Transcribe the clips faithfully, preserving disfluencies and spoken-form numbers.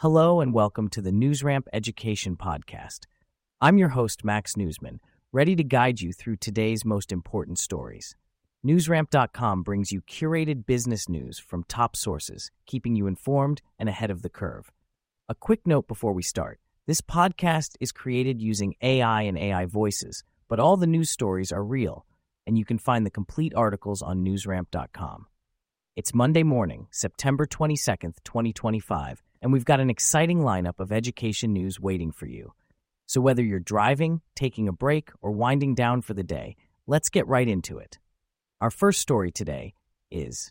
Hello and welcome to the NewsRamp Education Podcast. I'm your host, Max Newsman, ready to guide you through today's most important stories. NewsRamp dot com brings you curated business news from top sources, keeping you informed and ahead of the curve. A quick note before we start. This podcast is created using A I and A I voices, but all the news stories are real, and you can find the complete articles on NewsRamp dot com. It's Monday morning, September twenty-second, twenty twenty-five, and we've got an exciting lineup of education news waiting for you. So whether you're driving, taking a break, or winding down for the day, let's get right into it. Our first story today is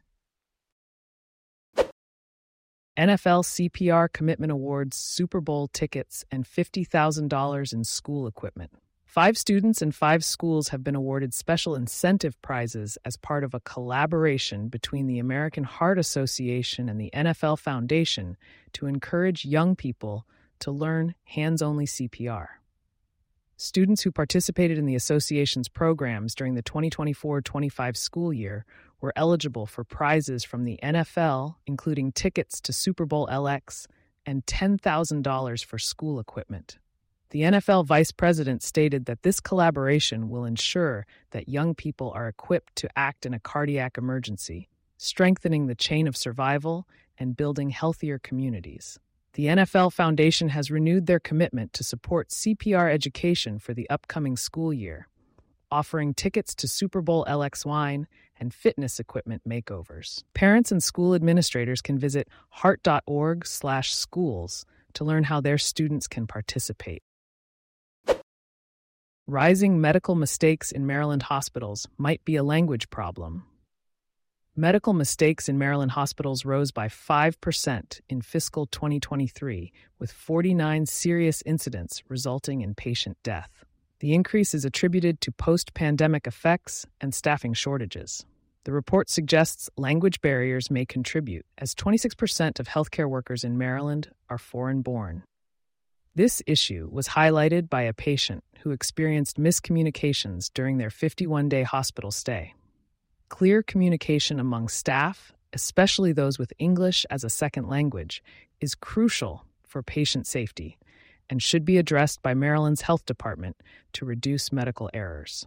N F L C P R Commitment Awards Super Bowl tickets and fifty thousand dollars in school equipment. Five students and five schools have been awarded special incentive prizes as part of a collaboration between the American Heart Association and the N F L Foundation to encourage young people to learn hands-only C P R. Students who participated in the association's programs during the twenty twenty-four twenty-five school year were eligible for prizes from the N F L, including tickets to Super Bowl L X and ten thousand dollars for school equipment. The N F L vice president stated that this collaboration will ensure that young people are equipped to act in a cardiac emergency, strengthening the chain of survival and building healthier communities. The N F L Foundation has renewed their commitment to support C P R education for the upcoming school year, offering tickets to Super Bowl L X wine and fitness equipment makeovers. Parents and school administrators can visit heart.org slash schools to learn how their students can participate. Rising medical mistakes in Maryland hospitals might be a language problem. Medical mistakes in Maryland hospitals rose by five percent in fiscal twenty twenty-three, with forty-nine serious incidents resulting in patient death. The increase is attributed to post-pandemic effects and staffing shortages. The report suggests language barriers may contribute, as twenty-six percent of healthcare workers in Maryland are foreign-born. This issue was highlighted by a patient who experienced miscommunications during their fifty-one day hospital stay. Clear communication among staff, especially those with English as a second language, is crucial for patient safety and should be addressed by Maryland's health department to reduce medical errors.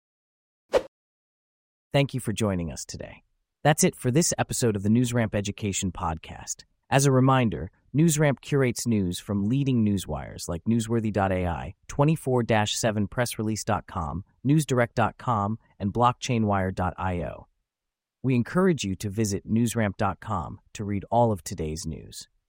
Thank you for joining us today. That's it for this episode of the NewsRamp Education Podcast. As a reminder, NewsRamp curates news from leading newswires like Newsworthy dot A I, twenty-four seven press release dot com, newsdirect dot com, and blockchainwire dot io. We encourage you to visit newsramp dot com to read all of today's news.